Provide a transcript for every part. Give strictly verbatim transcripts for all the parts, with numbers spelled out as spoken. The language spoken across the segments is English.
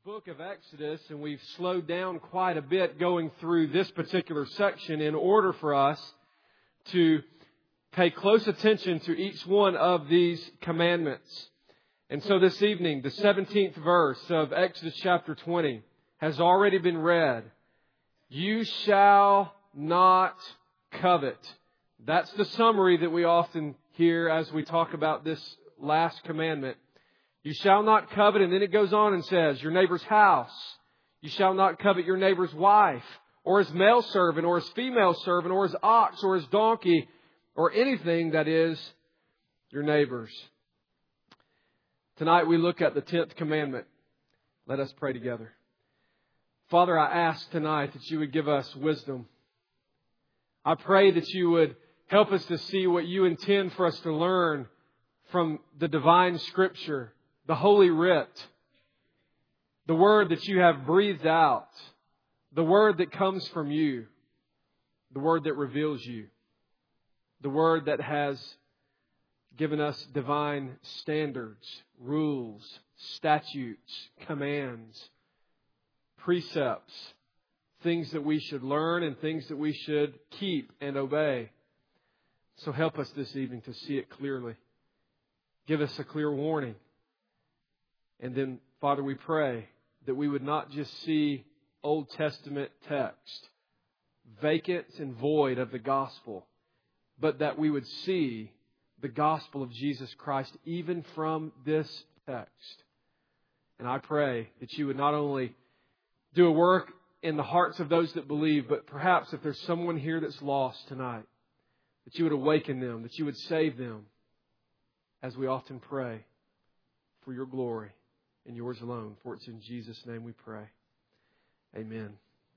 book of Exodus, and we've slowed down quite a bit going through this particular section in order for us to pay close attention to each one of these commandments. And so this evening, the seventeenth verse of Exodus chapter twenty has already been read. You shall not covet. That's the summary that we often hear as we talk about this last commandment. You shall not covet, and then it goes on and says, your neighbor's house. You shall not covet your neighbor's wife, or his male servant, or his female servant, or his ox, or his donkey, or anything that is your neighbor's. Tonight we look at the tenth commandment. Let us pray together. Father, I ask tonight that you would give us wisdom. I pray that you would help us to see what you intend for us to learn from the divine Scripture, the Holy Writ, the Word that you have breathed out, the Word that comes from you, the Word that reveals you, the Word that has given us divine standards, rules, statutes, commands, precepts, things that we should learn and things that we should keep and obey. So help us this evening to see it clearly. Give us a clear warning. And then, Father, we pray that we would not just see Old Testament text, vacant and void of the gospel, but that we would see the gospel of Jesus Christ even from this text. And I pray that you would not only do a work in the hearts of those that believe, but perhaps if there's someone here that's lost tonight, that you would awaken them, that you would save them, as we often pray, for your glory and yours alone. For it's in Jesus' name we pray. Amen.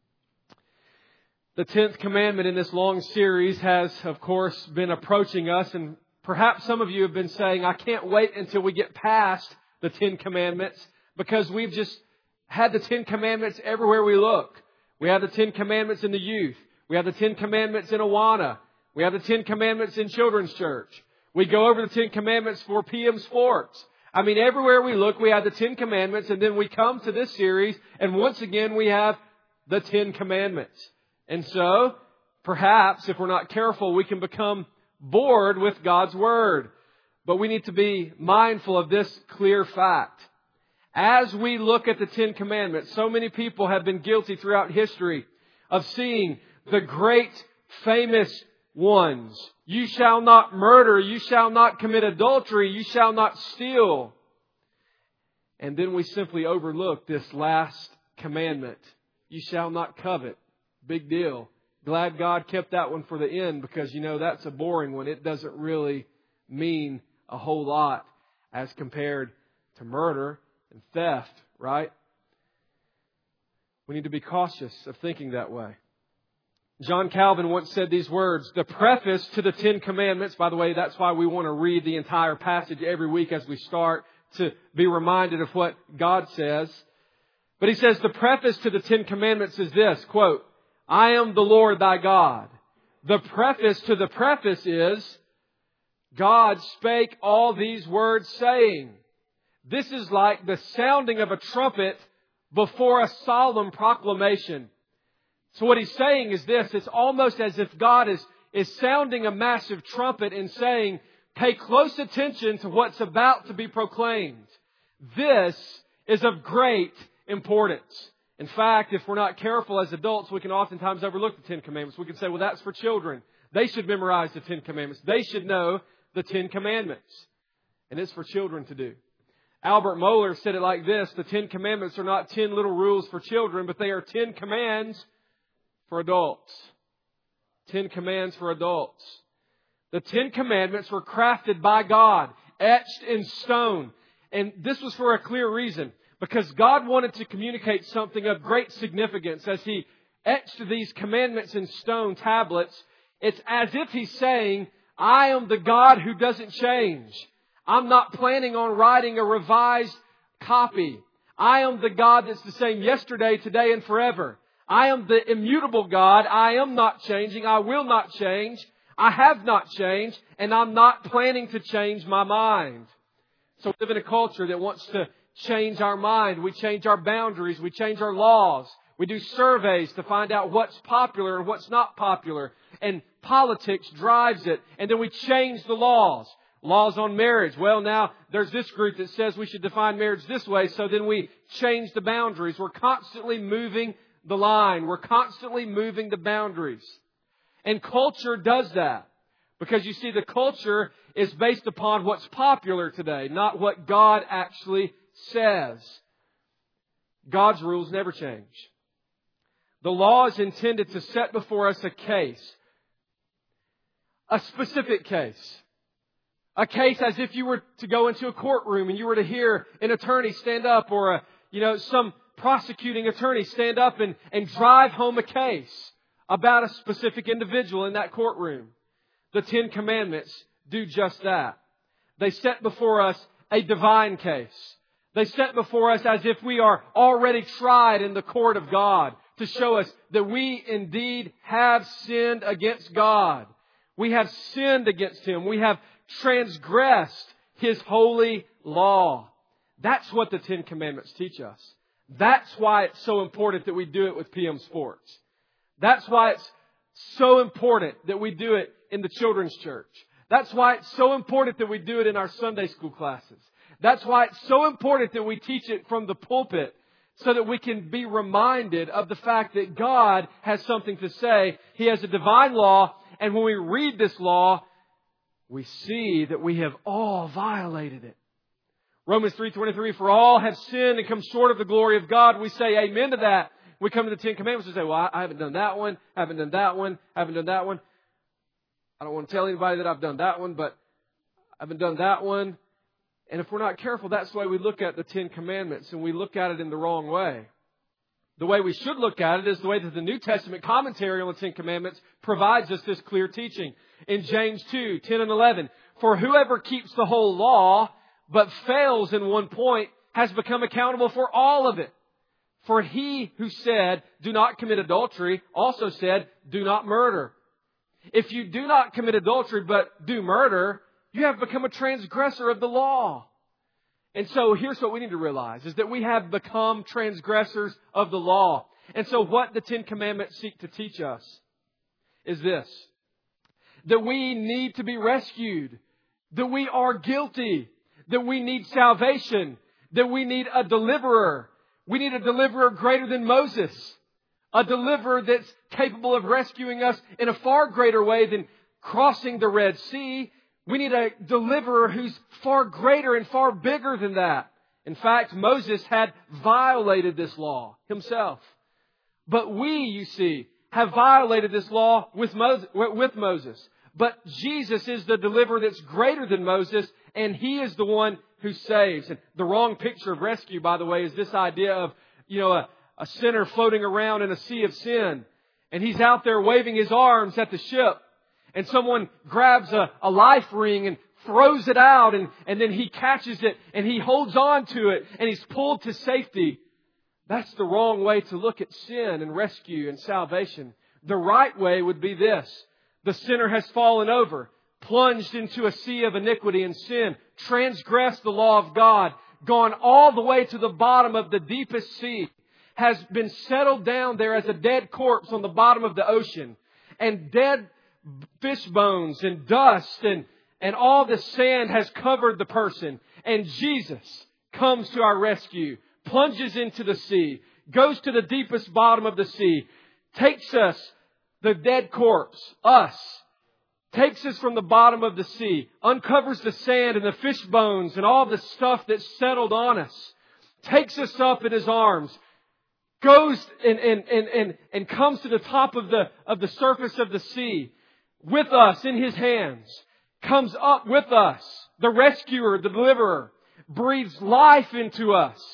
The tenth commandment in this long series has, of course, been approaching us, and perhaps some of you have been saying, I can't wait until we get past the Ten Commandments, because we've just had the Ten Commandments everywhere we look. We have the Ten Commandments in the youth. We have the Ten Commandments in Awana. We have the Ten Commandments in Children's Church. We go over the Ten Commandments for P M Sports. I mean, everywhere we look, we have the Ten Commandments, and then we come to this series, and once again, we have the Ten Commandments. And so, perhaps, if we're not careful, we can become bored with God's Word. But we need to be mindful of this clear fact. As we look at the Ten Commandments, so many people have been guilty throughout history of seeing the great, famous ones. You shall not murder. You shall not commit adultery. You shall not steal. And then we simply overlook this last commandment. You shall not covet. Big deal. Glad God kept that one for the end, because, you know, that's a boring one. It doesn't really mean a whole lot as compared to murder and theft, right? We need to be cautious of thinking that way. John Calvin once said these words, the preface to the Ten Commandments, by the way, that's why we want to read the entire passage every week as we start, to be reminded of what God says. But he says the preface to the Ten Commandments is this, quote, I am the Lord thy God. The preface to the preface is, God spake all these words saying. This is like the sounding of a trumpet before a solemn proclamation. So what he's saying is this, it's almost as if God is, is sounding a massive trumpet and saying, pay close attention to what's about to be proclaimed. This is of great importance. In fact, if we're not careful as adults, we can oftentimes overlook the Ten Commandments. We can say, well, that's for children. They should memorize the Ten Commandments. They should know the Ten Commandments. And it's for children to do. Albert Mohler said it like this, the Ten Commandments are not ten little rules for children, but they are ten commands for adults. Ten commands for adults. The Ten Commandments were crafted by God, etched in stone. And this was for a clear reason, because God wanted to communicate something of great significance as He etched these commandments in stone tablets. It's as if He's saying, I am the God who doesn't change. I'm not planning on writing a revised copy. I am the God that's the same yesterday, today, and forever. I am the immutable God. I am not changing. I will not change. I have not changed. And I'm not planning to change my mind. So we live in a culture that wants to change our mind. We change our boundaries. We change our laws. We do surveys to find out what's popular and what's not popular. And politics drives it. And then we change the laws. Laws on marriage. Well, now there's this group that says we should define marriage this way. So then we change the boundaries. We're constantly moving the line. We're constantly moving the boundaries. And culture does that. Because you see, the culture is based upon what's popular today, not what God actually says. God's rules never change. The law is intended to set before us a case. A specific case. A case as if you were to go into a courtroom and you were to hear an attorney stand up, or a, you know, some prosecuting attorney stand up and, and drive home a case about a specific individual in that courtroom. The Ten Commandments do just that. They set before us a divine case. They set before us as if we are already tried in the court of God, to show us that we indeed have sinned against God. We have sinned against Him. We have transgressed His holy law. That's what the Ten Commandments teach us. That's why it's so important that we do it with P M Sports. That's why it's so important that we do it in the children's church. That's why it's so important that we do it in our Sunday school classes. That's why it's so important that we teach it from the pulpit, so that we can be reminded of the fact that God has something to say. He has a divine law, and when we read this law, we see that we have all violated it. Romans three twenty-three, for all have sinned and come short of the glory of God. We say amen to that. We come to the Ten Commandments and say, well, I haven't done that one, I haven't done that one, I haven't done that one. I don't want to tell anybody that I've done that one, but I haven't done that one. And if we're not careful, that's the way we look at the Ten Commandments, and we look at it in the wrong way. The way we should look at it is the way that the New Testament commentary on the Ten Commandments provides us this clear teaching. In James two, ten and eleven, for whoever keeps the whole law but fails in one point has become accountable for all of it. For he who said, do not commit adultery, also said, do not murder. If you do not commit adultery but do murder, you have become a transgressor of the law. And so here's what we need to realize, is that we have become transgressors of the law. And so what the Ten Commandments seek to teach us is this, that we need to be rescued, that we are guilty, that we need salvation, that we need a deliverer. We need a deliverer greater than Moses, a deliverer that's capable of rescuing us in a far greater way than crossing the Red Sea. We need a deliverer who's far greater and far bigger than that. In fact, Moses had violated this law himself. But we, you see, have violated this law with Moses. But Jesus is the deliverer that's greater than Moses, and He is the one who saves. And the wrong picture of rescue, by the way, is this idea of, you know, a, a sinner floating around in a sea of sin. And he's out there waving his arms at the ship. And someone grabs a, a life ring and throws it out, and, and then he catches it and he holds on to it and he's pulled to safety. That's the wrong way to look at sin and rescue and salvation. The right way would be this. The sinner has fallen over, plunged into a sea of iniquity and sin, transgressed the law of God, gone all the way to the bottom of the deepest sea, has been settled down there as a dead corpse on the bottom of the ocean, and dead fish bones and dust and, and all the sand has covered the person. And Jesus comes to our rescue, plunges into the sea, goes to the deepest bottom of the sea, takes us, the dead corpse, us, takes us from the bottom of the sea, uncovers the sand and the fish bones and all the stuff that's settled on us, takes us up in His arms, goes and, and, and, and, and comes to the top of the, of the surface of the sea with us in His hands, comes up with us, the rescuer, the deliverer, breathes life into us.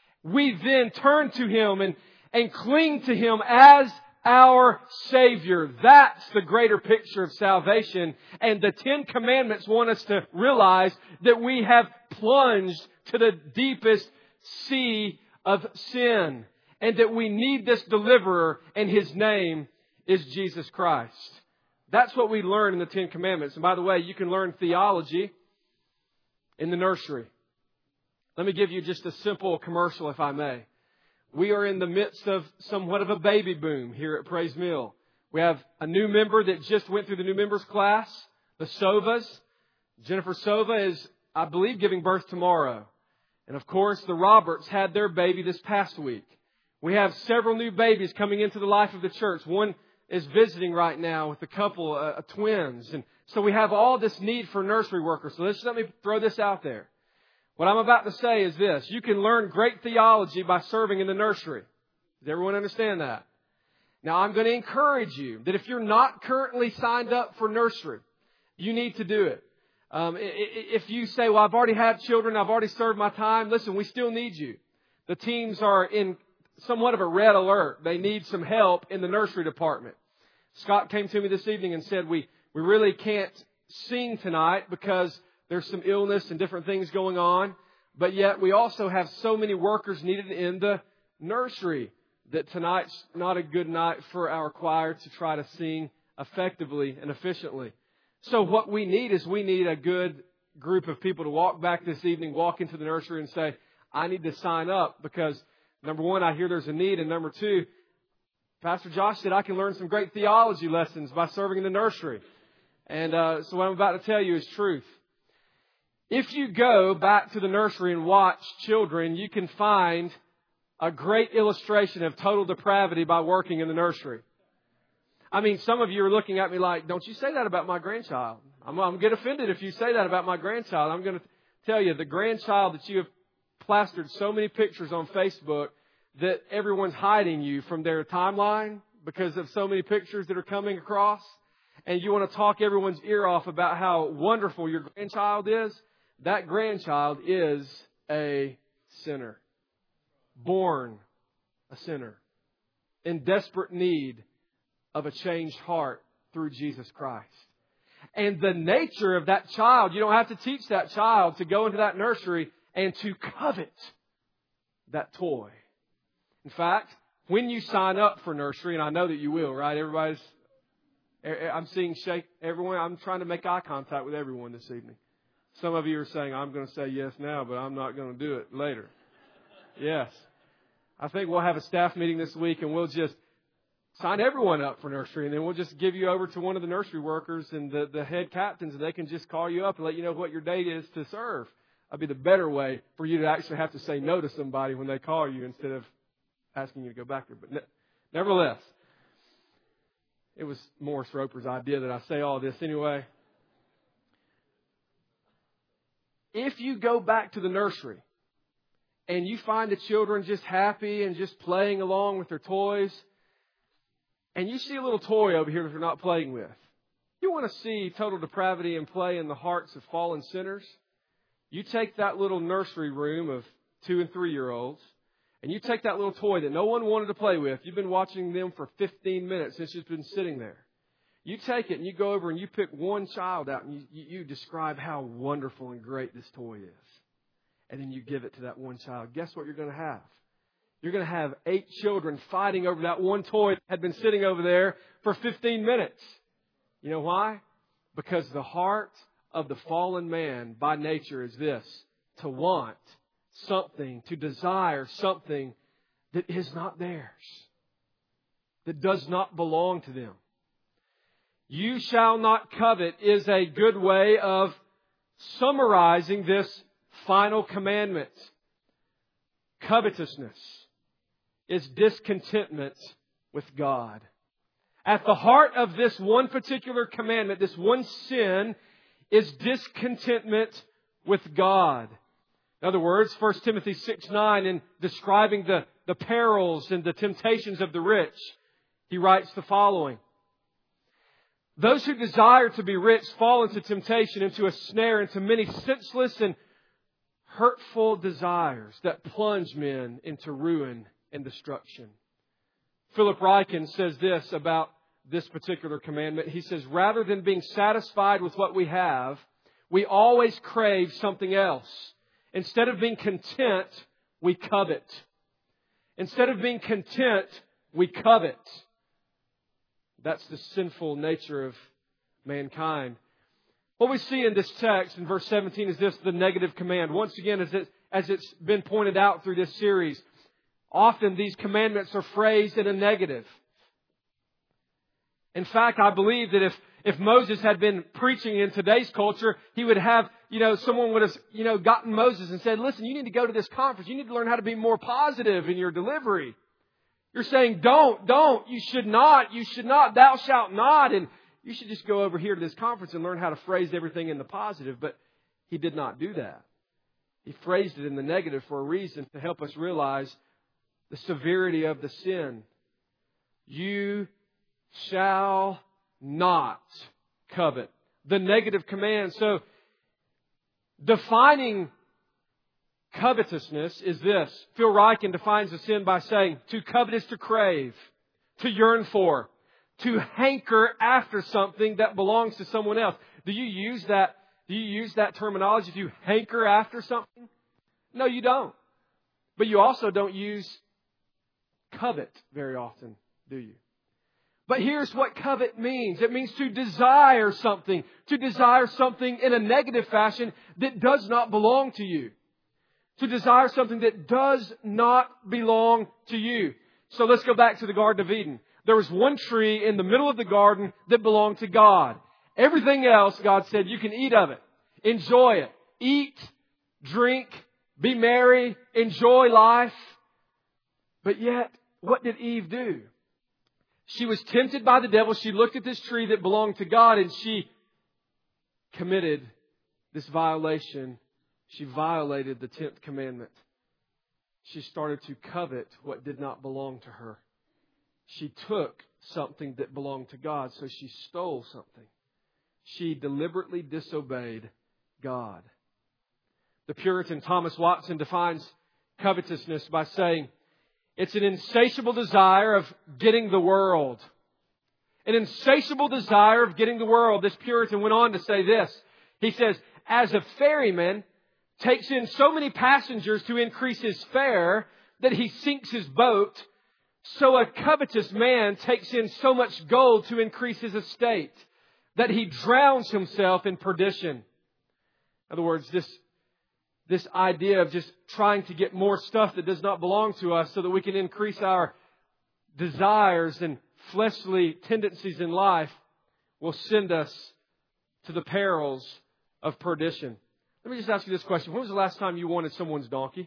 We then turn to Him and, and cling to Him as our Savior. That's the greater picture of salvation. And the Ten Commandments want us to realize that we have plunged to the deepest sea of sin, and that we need this deliverer, and His name is Jesus Christ. That's what we learn in the Ten Commandments. And by the way, you can learn theology in the nursery. Let me give you just a simple commercial, if I may. We are in the midst of somewhat of a baby boom here at Praise Mill. We have a new member that just went through the new members class, the Sovas. Jennifer Sova is, I believe, giving birth tomorrow. And of course, the Roberts had their baby this past week. We have several new babies coming into the life of the church. One is visiting right now with a couple of uh, twins. And so we have all this need for nursery workers. So let's let me throw this out there. What I'm about to say is this. You can learn great theology by serving in the nursery. Does everyone understand that? Now, I'm going to encourage you that if you're not currently signed up for nursery, you need to do it. Um, if you say, well, I've already had children, I've already served my time, listen, we still need you. The teams are in somewhat of a red alert. They need some help in the nursery department. Scott came to me this evening and said, we, we really can't sing tonight because there's some illness and different things going on. But yet we also have so many workers needed in the nursery that tonight's not a good night for our choir to try to sing effectively and efficiently. So what we need is we need a good group of people to walk back this evening, walk into the nursery and say, I need to sign up because, number one, I hear there's a need. And number two, Pastor Josh said I can learn some great theology lessons by serving in the nursery. And uh, so what I'm about to tell you is truth. If you go back to the nursery and watch children, you can find a great illustration of total depravity by working in the nursery. I mean, some of you are looking at me like, don't you say that about my grandchild. I'm, I'm going to get offended if you say that about my grandchild. I'm going to tell you, the grandchild that you have plastered so many pictures on Facebook that everyone's hiding you from their timeline because of so many pictures that are coming across. And you want to talk everyone's ear off about how wonderful your grandchild is. That grandchild is a sinner. Born a sinner. In desperate need of a changed heart through Jesus Christ. And the nature of that child, you don't have to teach that child to go into that nursery and to covet that toy. In fact, when you sign up for nursery, and I know that you will, right? Everybody's, I'm seeing shake everyone. I'm trying to make eye contact with everyone this evening. Some of you are saying, I'm going to say yes now, but I'm not going to do it later. Yes. I think we'll have a staff meeting this week and we'll just sign everyone up for nursery. And then we'll just give you over to one of the nursery workers and the, the head captains, and they can just call you up and let you know what your date is to serve. That'd be the better way for you to actually have to say no to somebody when they call you instead of asking you to go back there. But ne- nevertheless, it was Morris Roper's idea that I say all this anyway. If you go back to the nursery and you find the children just happy and just playing along with their toys, and you see a little toy over here that they're not playing with, you want to see total depravity and play in the hearts of fallen sinners? You take that little nursery room of two and three-year-olds, and you take that little toy that no one wanted to play with. You've been watching them for fifteen minutes since it's been sitting there. You take it and you go over and you pick one child out and you, you, you describe how wonderful and great this toy is. And then you give it to that one child. Guess what you're going to have? You're going to have eight children fighting over that one toy that had been sitting over there for fifteen minutes. You know why? Because the heart of the fallen man by nature is this: to want something, to desire something that is not theirs, that does not belong to them. You shall not covet is a good way of summarizing this final commandment. Covetousness is discontentment with God. At the heart of this one particular commandment, this one sin, is discontentment with God. In other words, First Timothy six nine, in describing the, the perils and the temptations of the rich, he writes the following: those who desire to be rich fall into temptation, into a snare, into many senseless and hurtful desires that plunge men into ruin and destruction. Philip Ryken says this about this particular commandment. He says, rather than being satisfied with what we have, we always crave something else. Instead of being content, we covet. Instead of being content, we covet. That's the sinful nature of mankind. What we see in this text in verse seventeen is this: the negative command. Once again, as, it, as it's been pointed out through this series, often these commandments are phrased in a negative. In fact, I believe that if, if Moses had been preaching in today's culture, he would have, you know, someone would have, you know, gotten Moses and said, listen, you need to go to this conference. You need to learn how to be more positive in your delivery. You're saying, don't, don't, you should not, you should not, thou shalt not. And you should just go over here to this conference and learn how to phrase everything in the positive. But he did not do that. He phrased it in the negative for a reason, to help us realize the severity of the sin. You shall not covet. The negative command. So, defining covetousness is this. Phil Ryken defines the sin by saying, to covet is to crave, to yearn for, to hanker after something that belongs to someone else. Do you use that? Do you use that terminology? Do you hanker after something? No, you don't. But you also don't use covet very often, do you? But here's what covet means. It means to desire something. To desire something in a negative fashion that does not belong to you. To desire something that does not belong to you. So let's go back to the Garden of Eden. There was one tree in the middle of the garden that belonged to God. Everything else, God said, you can eat of it. Enjoy it. Eat, drink, be merry, enjoy life. But yet, what did Eve do? She was tempted by the devil. She looked at this tree that belonged to God and she committed this violation. She violated the tenth commandment. She started to covet what did not belong to her. She took something that belonged to God, so she stole something. She deliberately disobeyed God. The Puritan Thomas Watson defines covetousness by saying, it's an insatiable desire of getting the world. An insatiable desire of getting the world. This Puritan went on to say this. He says, as a ferryman takes in so many passengers to increase his fare that he sinks his boat, so a covetous man takes in so much gold to increase his estate that he drowns himself in perdition. In other words, this This idea of just trying to get more stuff that does not belong to us so that we can increase our desires and fleshly tendencies in life will send us to the perils of perdition. Let me just ask you this question. When was the last time you wanted someone's donkey?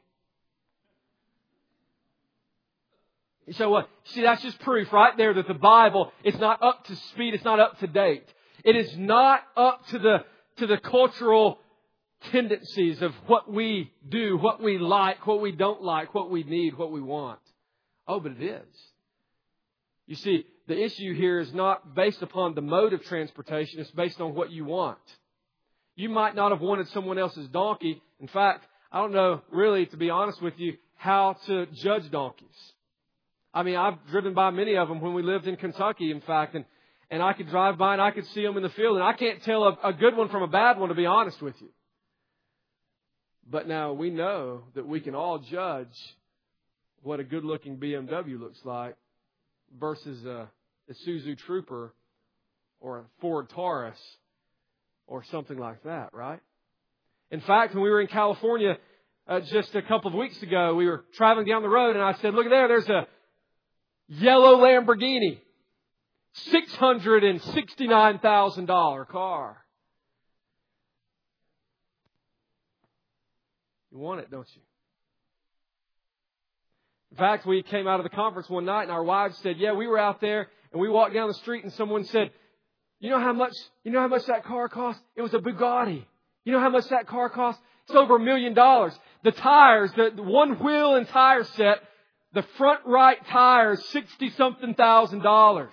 So what? See, that's just proof right there that the Bible is not up to speed. It's not up to date. It is not up to the to the cultural tendencies of what we do, what we like, what we don't like, what we need, what we want. Oh, but it is. You see, the issue here is not based upon the mode of transportation. It's based on what you want. You might not have wanted someone else's donkey. In fact, I don't know really, to be honest with you, how to judge donkeys. I mean, I've driven by many of them when we lived in Kentucky, in fact, and, and I could drive by and I could see them in the field, and I can't tell a, a good one from a bad one, to be honest with you. But now we know that we can all judge what a good-looking B M W looks like versus a Isuzu Trooper or a Ford Taurus or something like that, right? In fact, when we were in California uh, just a couple of weeks ago, we were traveling down the road and I said, look there, there's a yellow Lamborghini, six hundred sixty-nine thousand dollars car. You want it, don't you? In fact, we came out of the conference one night and our wives said, yeah, we were out there and we walked down the street and someone said, you know how much, you know how much that car cost? It was a Bugatti. You know how much that car cost? It's over a million dollars. The tires, the, the one wheel and tire set, the front right tire, sixty something thousand dollars.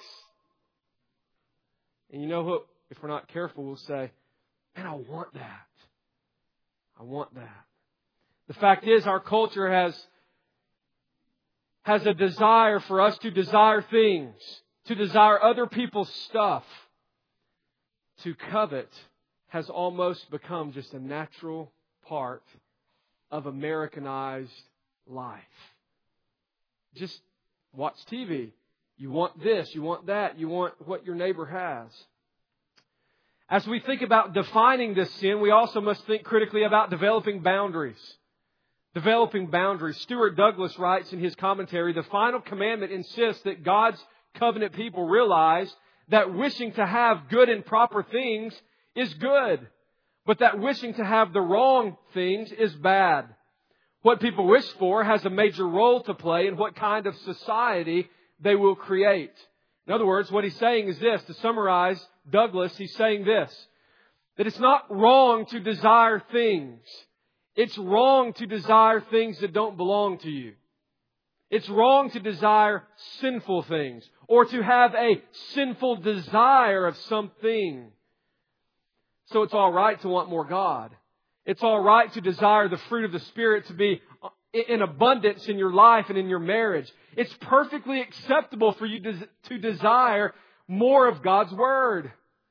And you know what? If we're not careful, we'll say, man, I want that. I want that. The fact is, our culture has, has a desire for us to desire things, to desire other people's stuff. To covet has almost become just a natural part of Americanized life. Just watch T V. You want this, you want that, you want what your neighbor has. As we think about defining this sin, we also must think critically about developing boundaries. Developing boundaries. Stuart Douglas writes in his commentary, the final commandment insists that God's covenant people realize that wishing to have good and proper things is good, but that wishing to have the wrong things is bad. What people wish for has a major role to play in what kind of society they will create. In other words, what he's saying is this. To summarize Douglas, he's saying this, that it's not wrong to desire things. It's wrong to desire things that don't belong to you. It's wrong to desire sinful things or to have a sinful desire of something. So it's all right to want more God. It's all right to desire the fruit of the Spirit to be in abundance in your life and in your marriage. It's perfectly acceptable for you to desire more of God's Word.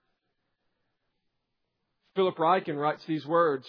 Philip Ryken writes these words.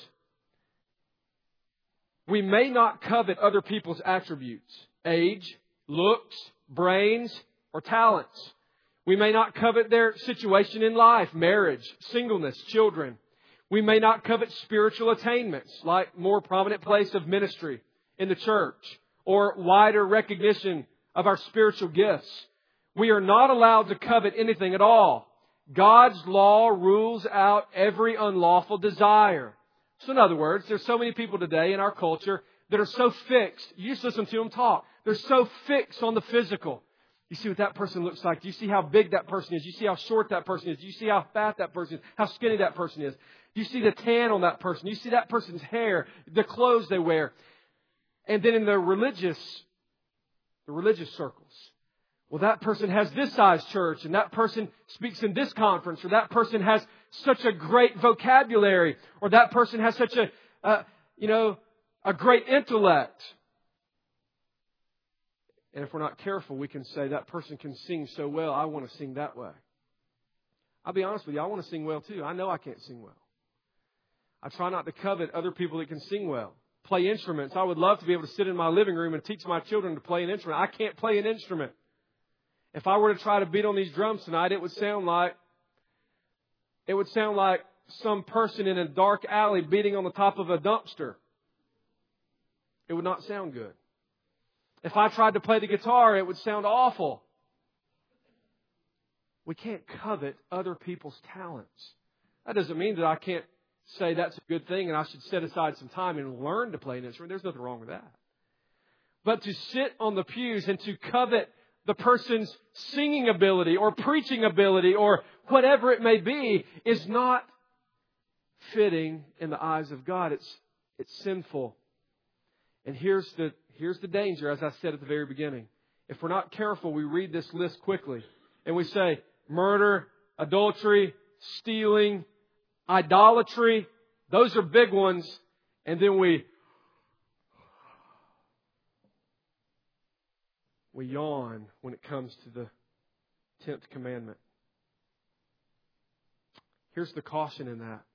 We may not covet other people's attributes, age, looks, brains, or talents. We may not covet their situation in life, marriage, singleness, children. We may not covet spiritual attainments, like more prominent place of ministry in the church, or wider recognition of our spiritual gifts. We are not allowed to covet anything at all. God's law rules out every unlawful desire. So in other words, there's so many people today in our culture that are so fixed. You just listen to them talk. They're so fixed on the physical. You see what that person looks like. Do you see how big that person is? Do you see how short that person is? Do you see how fat that person is? How skinny that person is? Do you see the tan on that person? Do you see that person's hair? The clothes they wear? And then in the religious, the religious circles, well, that person has this size church, and that person speaks in this conference, or that person has such a great vocabulary, or that person has such a, uh, you know, a great intellect. And if we're not careful, we can say that person can sing so well, I want to sing that way. I'll be honest with you, I want to sing well too. I know I can't sing well. I try not to covet other people that can sing well. Play instruments. I would love to be able to sit in my living room and teach my children to play an instrument. I can't play an instrument. If I were to try to beat on these drums tonight, it would sound like it would sound like some person in a dark alley beating on the top of a dumpster. It would not sound good. If I tried to play the guitar, it would sound awful. We can't covet other people's talents. That doesn't mean that I can't say that's a good thing and I should set aside some time and learn to play an instrument. There's nothing wrong with that. But to sit on the pews and to covet the person's singing ability or preaching ability or whatever it may be is not fitting in the eyes of God. It's it's sinful. And here's the here's the danger, as I said at the very beginning. If we're not careful, we read this list quickly and we say murder, adultery, stealing, idolatry. Those are big ones. And then we We yawn when it comes to the tenth commandment. Here's the caution in that.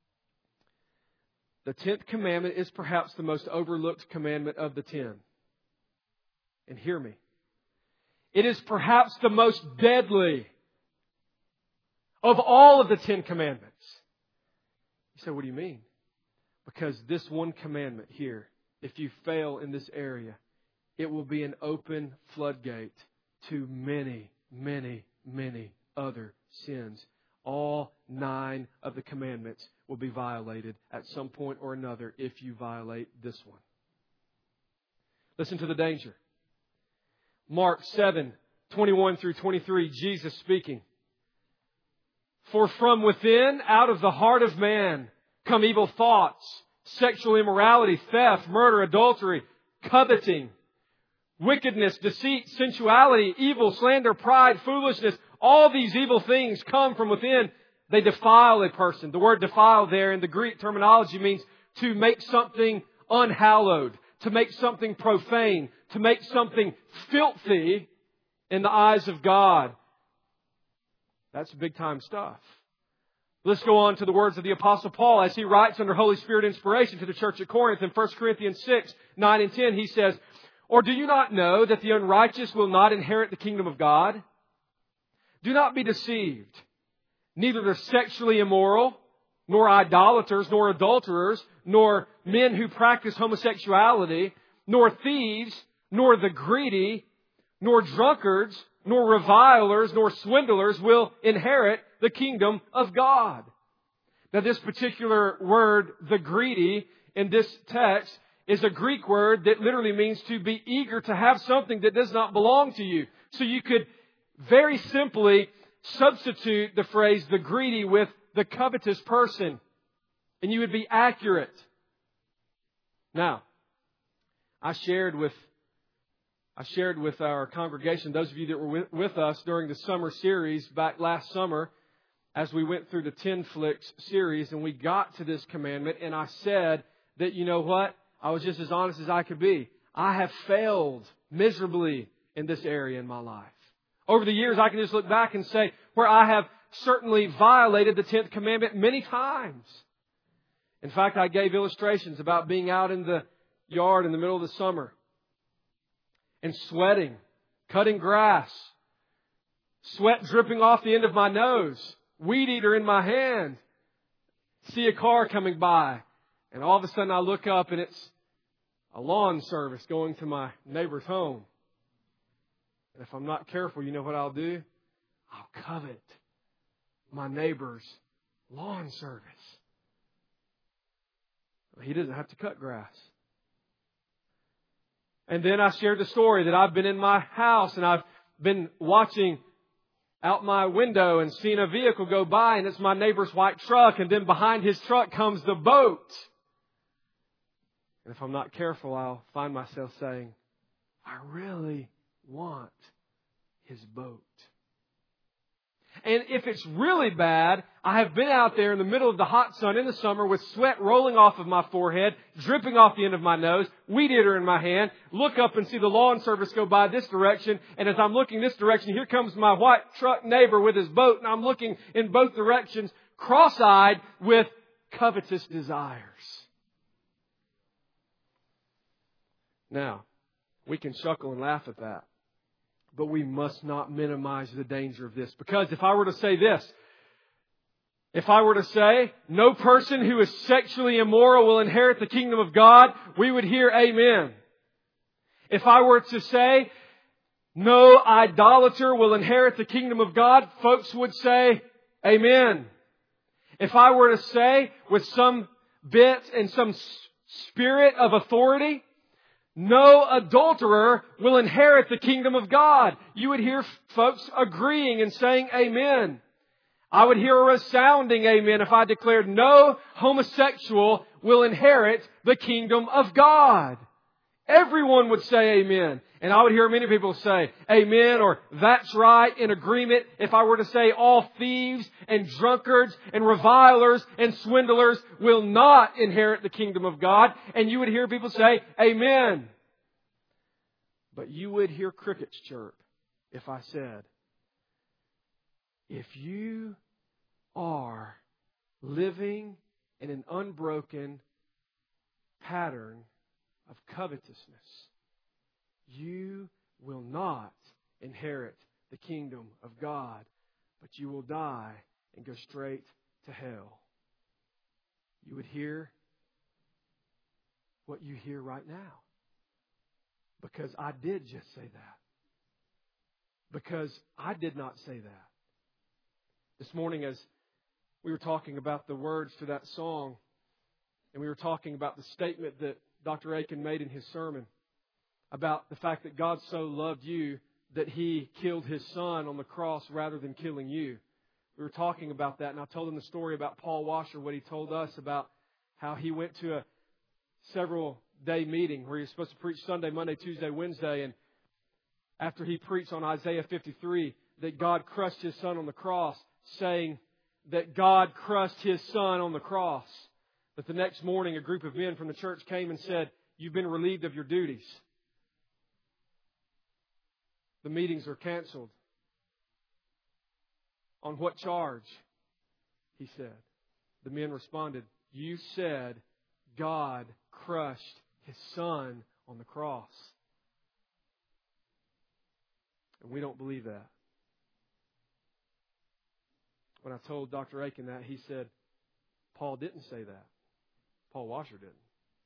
The tenth commandment is perhaps the most overlooked commandment of the ten. And hear me. It is perhaps the most deadly of all of the Ten Commandments. You say, what do you mean? Because this one commandment here, if you fail in this area, it will be an open floodgate to many, many, many other sins. All nine of the commandments will be violated at some point or another if you violate this one. Listen to the danger. Mark seven, twenty-one through twenty-three, Jesus speaking. For from within, out of the heart of man, come evil thoughts, sexual immorality, theft, murder, adultery, coveting, wickedness, deceit, sensuality, evil, slander, pride, foolishness. All these evil things come from within. They defile a person. The word defile there in the Greek terminology means to make something unhallowed, to make something profane, to make something filthy in the eyes of God. That's big time stuff. Let's go on to the words of the Apostle Paul as he writes under Holy Spirit inspiration to the church at Corinth in First Corinthians six, nine and ten. He says, or do you not know that the unrighteous will not inherit the kingdom of God? Do not be deceived. Neither the sexually immoral, nor idolaters, nor adulterers, nor men who practice homosexuality, nor thieves, nor the greedy, nor drunkards, nor revilers, nor swindlers will inherit the kingdom of God. Now, this particular word, the greedy, in this text is a Greek word that literally means to be eager to have something that does not belong to you. So you could very simply substitute the phrase the greedy with the covetous person, and you would be accurate. Now, I shared with I shared with our congregation, those of you that were with, with us during the summer series back last summer, as we went through the Ten Flicks series, and we got to this commandment, and I said that, you know what? I was just as honest as I could be. I have failed miserably in this area in my life. Over the years, I can just look back and say where I have certainly violated the tenth commandment many times. In fact, I gave illustrations about being out in the yard in the middle of the summer and sweating, cutting grass, sweat dripping off the end of my nose, weed eater in my hand, see a car coming by, and all of a sudden I look up and it's a lawn service going to my neighbor's home. And if I'm not careful, you know what I'll do? I'll covet my neighbor's lawn service. He doesn't have to cut grass. And then I shared the story that I've been in my house and I've been watching out my window and seen a vehicle go by, and it's my neighbor's white truck, and then behind his truck comes the boat. And if I'm not careful, I'll find myself saying, I really want his boat. And if it's really bad, I have been out there in the middle of the hot sun in the summer with sweat rolling off of my forehead, dripping off the end of my nose, weed eater in my hand, look up and see the lawn service go by this direction. And as I'm looking this direction, here comes my white truck neighbor with his boat. And I'm looking in both directions, cross-eyed with covetous desires. Now, we can chuckle and laugh at that. But we must not minimize the danger of this. Because if I were to say this, if I were to say, no person who is sexually immoral will inherit the kingdom of God, we would hear amen. If I were to say, no idolater will inherit the kingdom of God, folks would say amen. If I were to say, with some bit and some spirit of authority, no adulterer will inherit the kingdom of God, you would hear folks agreeing and saying amen. I would hear a resounding amen if I declared no homosexual will inherit the kingdom of God. Everyone would say amen. And I would hear many people say amen or that's right in agreement if I were to say all thieves and drunkards and revilers and swindlers will not inherit the kingdom of God. And you would hear people say amen. But you would hear crickets chirp if I said, if you are living in an unbroken pattern of covetousness, you will not inherit the kingdom of God, but you will die and go straight to hell. You would hear what you hear right now. Because I did just say that. Because I did not say that. This morning as we were talking about the words to that song, and we were talking about the statement that Doctor Aiken made in his sermon about the fact that God so loved you that He killed His Son on the cross rather than killing you. We were talking about that, and I told him the story about Paul Washer, what he told us about how he went to a several day meeting where he was supposed to preach Sunday, Monday, Tuesday, Wednesday, and after he preached on Isaiah fifty-three that God crushed His Son on the cross, saying that God crushed His Son on the cross, that the next morning a group of men from the church came and said, you've been relieved of your duties. The meetings are canceled. On what charge? He said. The men responded, you said God crushed His Son on the cross. And we don't believe that. When I told Doctor Aiken that, he said, Paul didn't say that. Paul Washer didn't.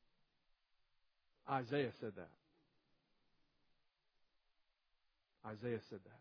Isaiah said that. Isaiah said that.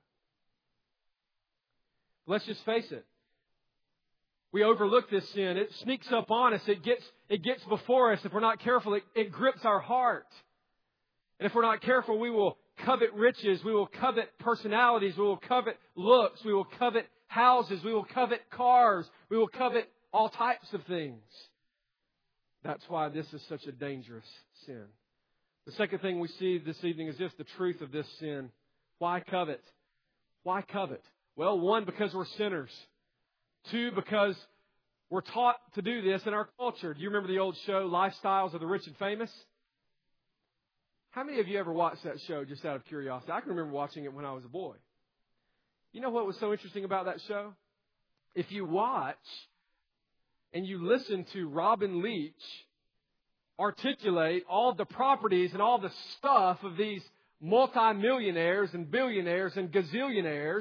Let's just face it. We overlook this sin. It sneaks up on us. It gets, it gets before us. If we're not careful, it, it grips our heart. And if we're not careful, we will covet riches. We will covet personalities. We will covet looks. We will covet houses. We will covet cars. We will covet all types of things. That's why this is such a dangerous sin. The second thing we see this evening is just the truth of this sin. Why covet? Why covet? Well, one, because we're sinners. Two, because we're taught to do this in our culture. Do you remember the old show, Lifestyles of the Rich and Famous? How many of you ever watched that show just out of curiosity? I can remember watching it when I was a boy. You know what was so interesting about that show? If you watch and you listen to Robin Leach articulate all the properties and all the stuff of these multimillionaires and billionaires and gazillionaires,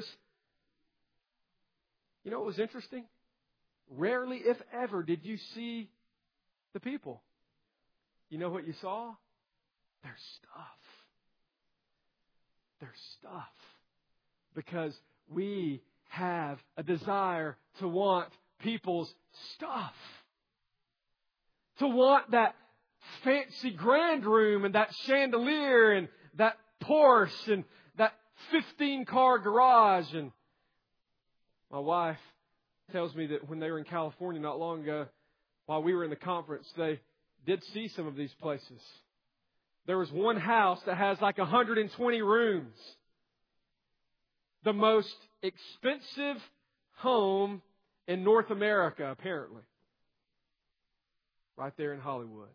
you know what was interesting? Rarely, if ever, did you see the people. You know what you saw? Their stuff. Their stuff. Because we have a desire to want people's stuff. To want that fancy grand room and that chandelier and that Porsche and that fifteen-car garage. And my wife tells me that when they were in California not long ago, while we were in the conference, they did see some of these places. There was one house that has like one hundred twenty rooms. The most expensive home in North America, apparently. Right there in Hollywood.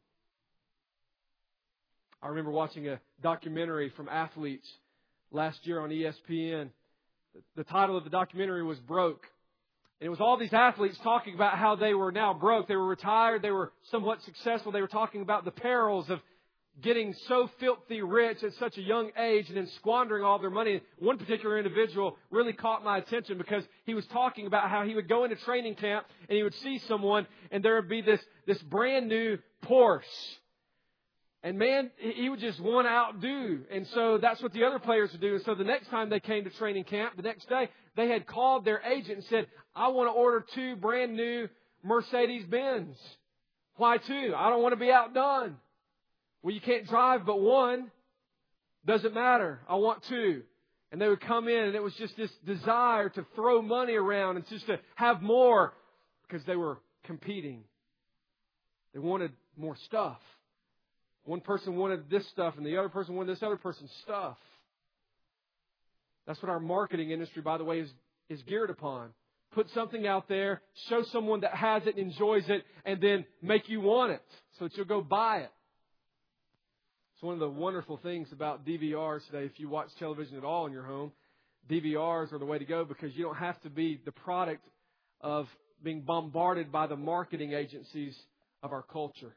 I remember watching a documentary from athletes last year on E S P N. The title of the documentary was Broke. And it was all these athletes talking about how they were now broke. They were retired. They were somewhat successful. They were talking about the perils of getting so filthy rich at such a young age and then squandering all their money. One particular individual really caught my attention because he was talking about how he would go into training camp and he would see someone and there would be this, this brand new Porsche. And man, he would just want to outdo. And so that's what the other players would do. And so the next time they came to training camp, the next day, they had called their agent and said, I want to order two brand new Mercedes-Benz. Why two? I don't want to be outdone. Well, you can't drive but one. Doesn't matter. I want two. And they would come in and it was just this desire to throw money around and just to have more because they were competing. They wanted more stuff. One person wanted this stuff and the other person wanted this other person's stuff. That's what our marketing industry, by the way, is, is geared upon. Put something out there, show someone that has it, enjoys it, and then make you want it so that you'll go buy it. It's one of the wonderful things about D V Rs today. If you watch television at all in your home, D V Rs are the way to go because you don't have to be the product of being bombarded by the marketing agencies of our culture.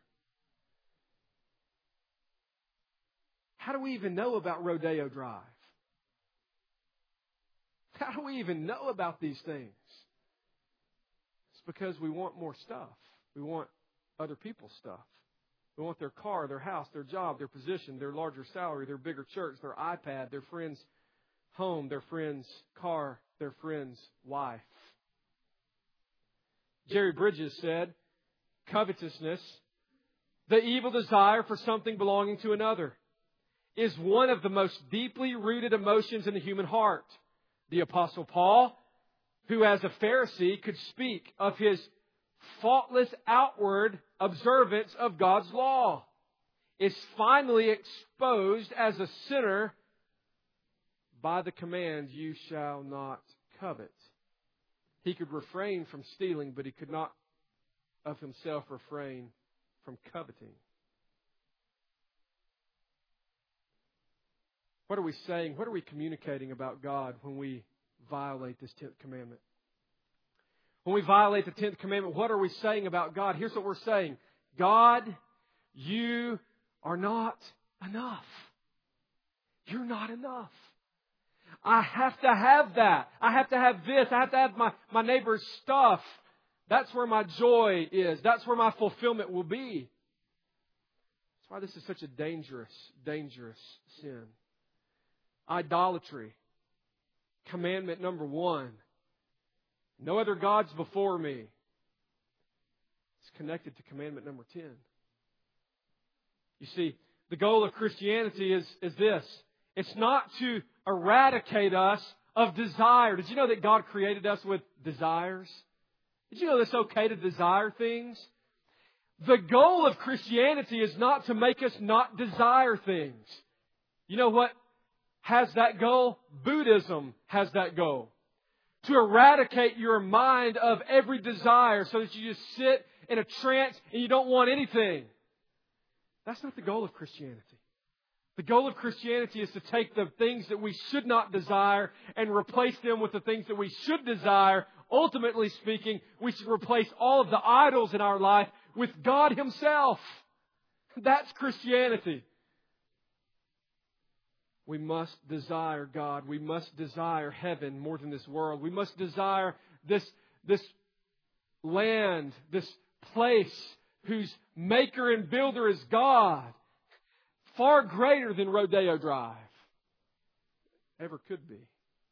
How do we even know about Rodeo Drive? How do we even know about these things? It's because we want more stuff. We want other people's stuff. We want their car, their house, their job, their position, their larger salary, their bigger church, their iPad, their friend's home, their friend's car, their friend's wife. Jerry Bridges said, covetousness, the evil desire for something belonging to another, is one of the most deeply rooted emotions in the human heart. The Apostle Paul, who as a Pharisee could speak of his faultless outward observance of God's law, is finally exposed as a sinner by the command, you shall not covet. He could refrain from stealing, but he could not of himself refrain from coveting. What are we saying? What are we communicating about God when we violate this tenth commandment? When we violate the tenth commandment, what are we saying about God? Here's what we're saying. God, you are not enough. You're not enough. I have to have that. I have to have this. I have to have my, my neighbor's stuff. That's where my joy is. That's where my fulfillment will be. That's why this is such a dangerous, dangerous sin. Idolatry. Commandment number one. No other gods before me. It's connected to commandment number ten. You see, the goal of Christianity is, is this. It's not to eradicate us of desire. Did you know that God created us with desires? Did you know it's okay to desire things? The goal of Christianity is not to make us not desire things. You know what has that goal? Buddhism has that goal. To eradicate your mind of every desire so that you just sit in a trance and you don't want anything. That's not the goal of Christianity. The goal of Christianity is to take the things that we should not desire and replace them with the things that we should desire. Ultimately speaking, we should replace all of the idols in our life with God Himself. That's Christianity. We must desire God. We must desire heaven more than this world. We must desire this, this land, this place whose maker and builder is God. Far greater than Rodeo Drive ever could be.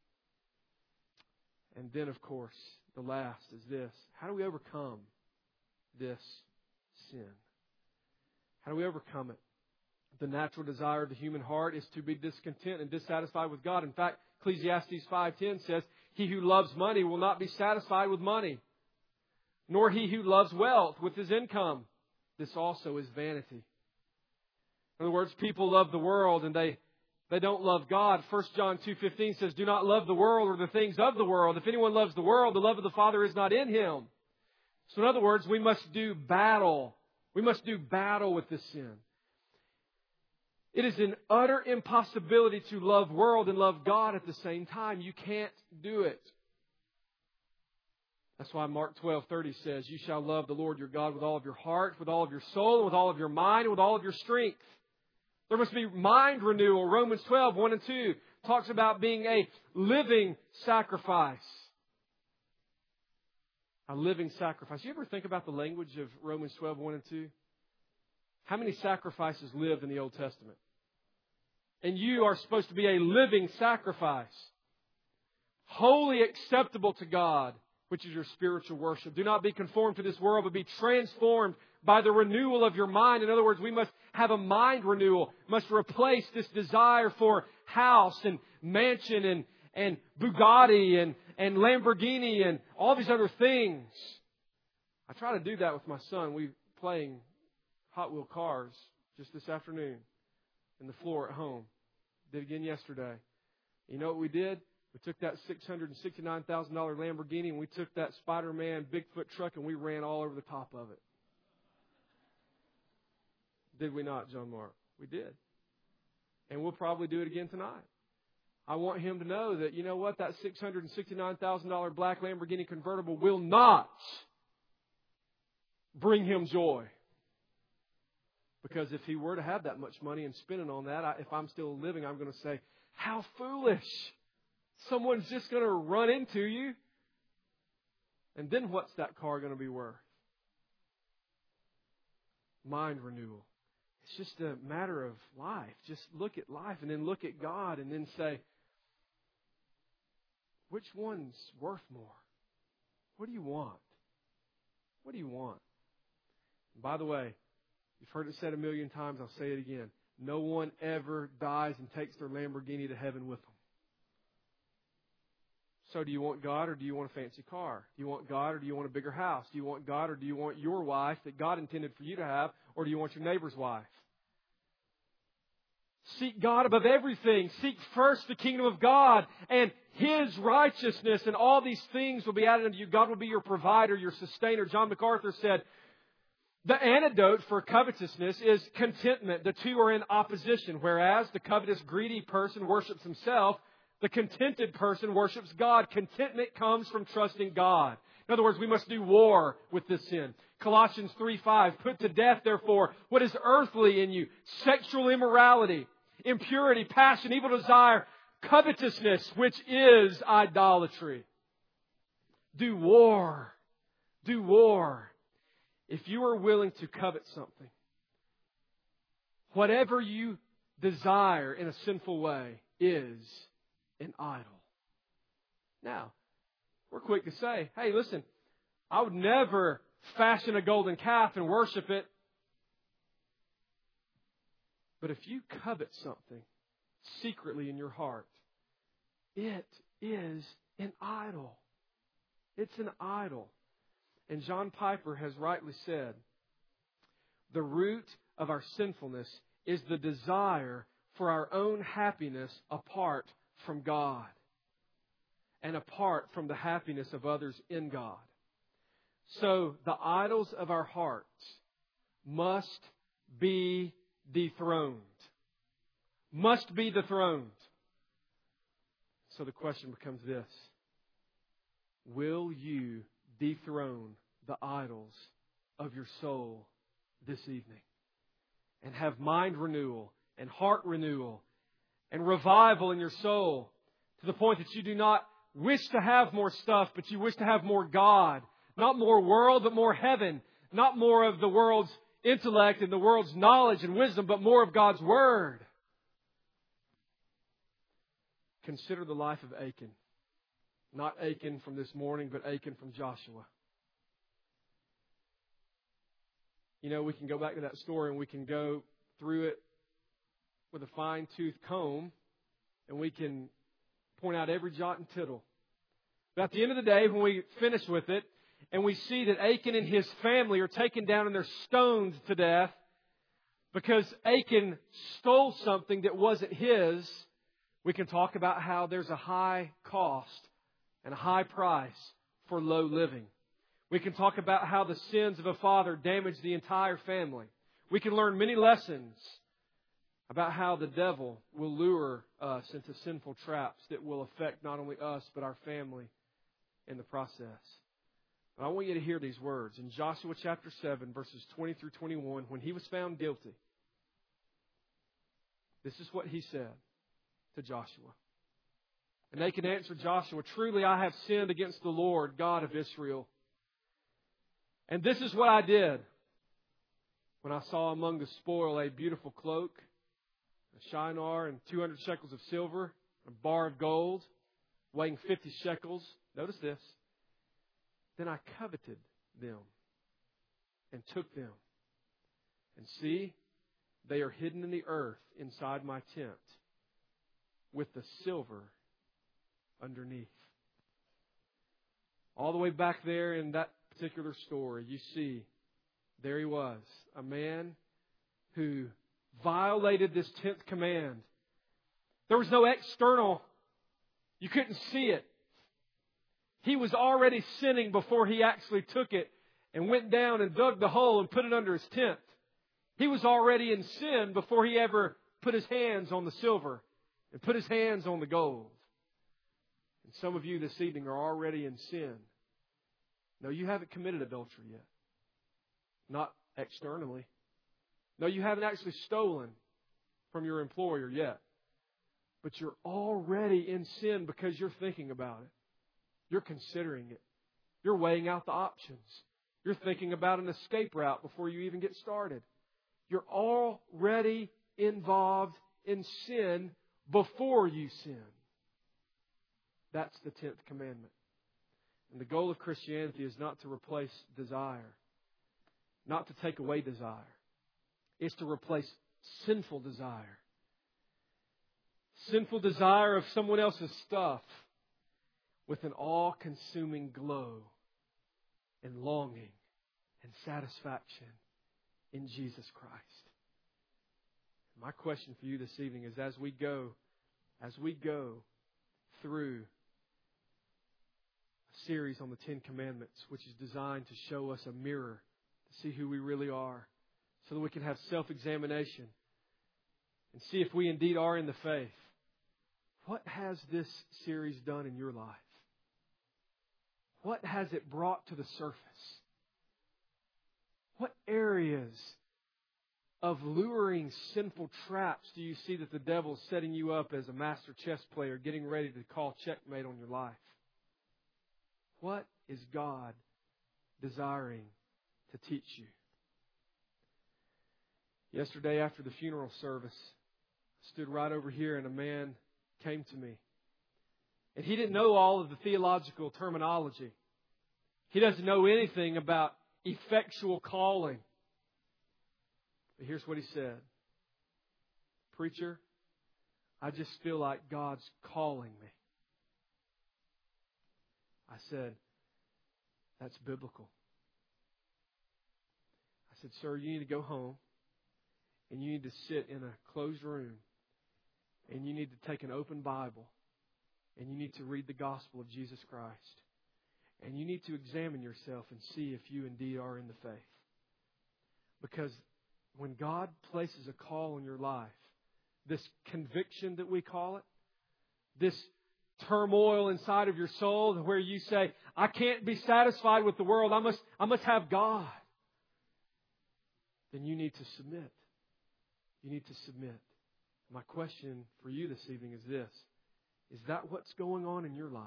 And then, of course, the last is this. How do we overcome this sin? How do we overcome it? The natural desire of the human heart is to be discontent and dissatisfied with God. In fact, Ecclesiastes five ten says, "He who loves money will not be satisfied with money, nor he who loves wealth with his income. This also is vanity." In other words, people love the world and they, they don't love God. First John two fifteen says, "Do not love the world or the things of the world. If anyone loves the world, the love of the Father is not in him." So in other words, we must do battle. We must do battle with this sin. It is an utter impossibility to love world and love God at the same time. You can't do it. That's why Mark twelve thirty says, "You shall love the Lord your God with all of your heart, with all of your soul, with all of your mind, and with all of your strength." There must be mind renewal. Romans twelve, one and two talks about being a living sacrifice. A living sacrifice. You ever think about the language of Romans twelve, one and two? How many sacrifices lived in the Old Testament? And you are supposed to be a living sacrifice. Wholly acceptable to God, which is your spiritual worship. Do not be conformed to this world, but be transformed by the renewal of your mind. In other words, we must have a mind renewal. Must replace this desire for house and mansion and, and Bugatti and, and Lamborghini and all these other things. I try to do that with my son. We're playing Hot Wheel cars just this afternoon in the floor at home. Did again yesterday. You know what we did? We took that six hundred sixty-nine thousand dollars Lamborghini and we took that Spider-Man Bigfoot truck and we ran all over the top of it. Did we not, John Mark? We did. And we'll probably do it again tonight. I want him to know that, you know what, that six hundred sixty-nine thousand dollars black Lamborghini convertible will not bring him joy. Because if he were to have that much money and spend it on that, I, if I'm still living, I'm going to say, how foolish. Someone's just going to run into you. And then what's that car going to be worth? Mind renewal. It's just a matter of life. Just look at life and then look at God and then say, which one's worth more? What do you want? What do you want? And by the way, you've heard it said a million times. I'll say it again. No one ever dies and takes their Lamborghini to heaven with them. So do you want God or do you want a fancy car? Do you want God or do you want a bigger house? Do you want God or do you want your wife that God intended for you to have? Or do you want your neighbor's wife? Seek God above everything. Seek first the kingdom of God and His righteousness, and all these things will be added unto you. God will be your provider, your sustainer. John MacArthur said, the antidote for covetousness is contentment. The two are in opposition. Whereas the covetous, greedy person worships himself, the contented person worships God. Contentment comes from trusting God. In other words, we must do war with this sin. Colossians three five, put to death, therefore, what is earthly in you, sexual immorality, impurity, passion, evil desire, covetousness, which is idolatry. Do war do war. If you are willing to covet something, whatever you desire in a sinful way is an idol. Now, we're quick to say, hey, listen, I would never fashion a golden calf and worship it. But if you covet something secretly in your heart, it is an idol. It's an idol. And John Piper has rightly said, the root of our sinfulness is the desire for our own happiness apart from God and apart from the happiness of others in God. So the idols of our hearts must be dethroned. Must be dethroned. So the question becomes this. Will you dethrone the idols of your soul this evening? And have mind renewal and heart renewal and revival in your soul to the point that you do not wish to have more stuff, but you wish to have more God. Not more world, but more heaven. Not more of the world's intellect and the world's knowledge and wisdom, but more of God's Word. Consider the life of Achan. Not Achan from this morning, but Achan from Joshua. You know, we can go back to that story and we can go through it with a fine-tooth comb and we can point out every jot and tittle. But at the end of the day, when we finish with it, and we see that Achan and his family are taken down and they're stoned to death because Achan stole something that wasn't his, we can talk about how there's a high cost and a high price for low living. We can talk about how the sins of a father damage the entire family. We can learn many lessons about how the devil will lure us into sinful traps that will affect not only us but our family in the process. But I want you to hear these words. In Joshua chapter seven, verses twenty through twenty-one, when he was found guilty, this is what he said to Joshua. And Achan answered Joshua, "Truly I have sinned against the Lord, God of Israel. And this is what I did when I saw among the spoil a beautiful cloak, a shinar, and two hundred shekels of silver, a bar of gold, weighing fifty shekels." Notice this. "Then I coveted them and took them. And see, they are hidden in the earth inside my tent with the silver underneath." All the way back there in that particular story, you see, there he was, a man who violated this tenth command. There was no external. You couldn't see it. He was already sinning before he actually took it and went down and dug the hole and put it under his tent. He was already in sin before he ever put his hands on the silver and put his hands on the gold. And some of you this evening are already in sin. No, you haven't committed adultery yet. Not externally. No, you haven't actually stolen from your employer yet. But you're already in sin because you're thinking about it. You're considering it. You're weighing out the options. You're thinking about an escape route before you even get started. You're already involved in sin before you sin. That's the tenth commandment. And the goal of Christianity is not to replace desire, not to take away desire. It's to replace sinful desire. Sinful desire of someone else's stuff with an all-consuming glow and longing and satisfaction in Jesus Christ. My question for you this evening is, as we go, as we go through a series on the Ten Commandments, which is designed to show us a mirror to see who we really are, so that we can have self-examination and see if we indeed are in the faith. What has this series done in your life? What has it brought to the surface? What areas of luring sinful traps do you see that the devil is setting you up as a master chess player, getting ready to call checkmate on your life? What is God desiring to teach you. Yesterday after the funeral service, I stood right over here and a man came to me. And he didn't know all of the theological terminology. He doesn't know anything about effectual calling. But here's what he said. Preacher, I just feel like God's calling me. I said, that's biblical. I said, sir, you need to go home and you need to sit in a closed room and you need to take an open Bible and you need to read the gospel of Jesus Christ. And you need to examine yourself and see if you indeed are in the faith. Because when God places a call on your life, this conviction that we call it, this turmoil inside of your soul where you say, I can't be satisfied with the world, I must, I must have God. Then you need to submit. You need to submit. My question for you this evening is this. Is that what's going on in your life?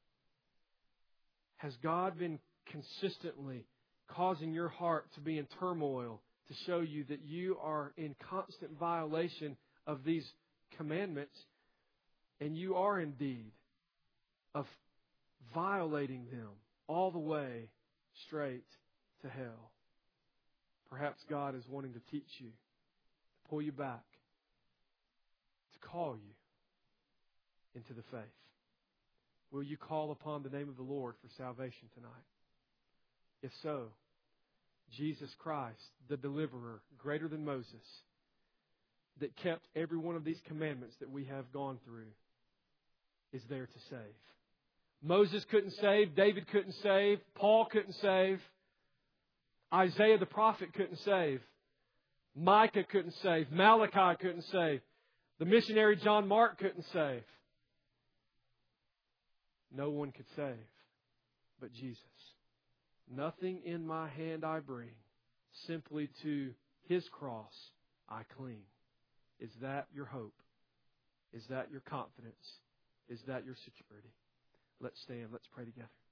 Has God been consistently causing your heart to be in turmoil to show you that you are in constant violation of these commandments and you are indeed of violating them all the way straight to hell? Perhaps God is wanting to teach you, to pull you back, to call you into the faith. Will you call upon the name of the Lord for salvation tonight? If so, Jesus Christ, the deliverer, greater than Moses, that kept every one of these commandments that we have gone through, is there to save. Moses couldn't save, David couldn't save, Paul couldn't save, Isaiah the prophet couldn't save, Micah couldn't save, Malachi couldn't save, the missionary John Mark couldn't save. No one could save but Jesus. Nothing in my hand I bring, simply to His cross I cling. Is that your hope? Is that your confidence? Is that your security? Let's stand. Let's pray together.